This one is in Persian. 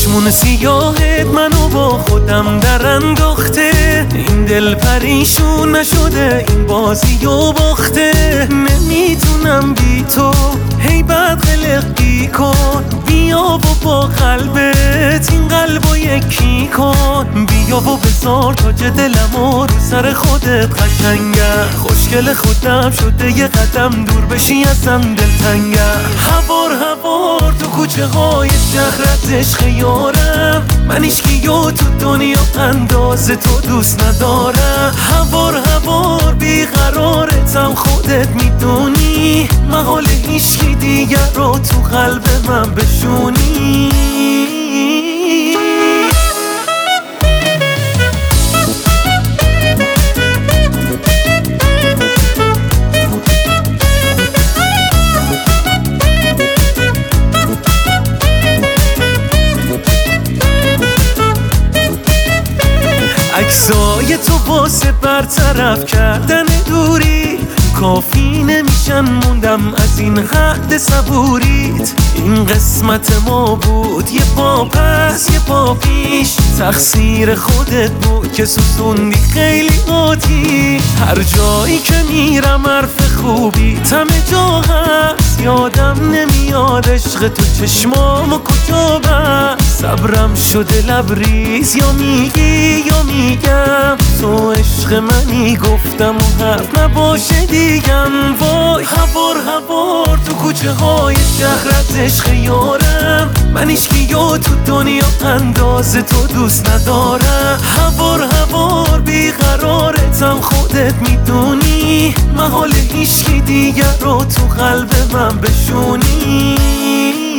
چشمون سیاهت منو با خودم در انداخته، این دل پریشون نشده این بازی و باخته. نمیتونم بی تو هی بد قلقی کن، بیا و با قلبت این قلبو یکی کن. بیا و بذار تاج دلمو رو سر خودت قشنگه، خوشگل خودم شده یه قدم دور بشی ازم دلتنگه. هوار تو کوچه های شهرت عشق یارم، من هیچکیو تو دنیا انداز تو دوست ندارم. هوار بیقرارتم خودت میدونی، محال هیچکی دیگر رو تو قلب من بشونی. عکسای تو واسه برطرف کردن دوری کافی نمیشن، موندم از این حد صبوریت. این قسمت ما بود، یه پا پس یه پا پیش، تقصیر خودت بود که سوزوندی خیلی عادی. هر جایی که میرم حرف خوبی همه جا هست، یادم نمیاد عشق تو چشمامو کجا بست. صبرم شده لبریز، یا میگی یا میگم تو عشق منی، گفتم و حرف نباشه دیگم. وای هوار تو کوچه های شهرت عشق یارم، من هیچکیو تو دنیا انداز تو دوست ندارم. هوار بیقرارتم خودت میدونی، محال هیچکی دیگر رو تو قلب من بشونی.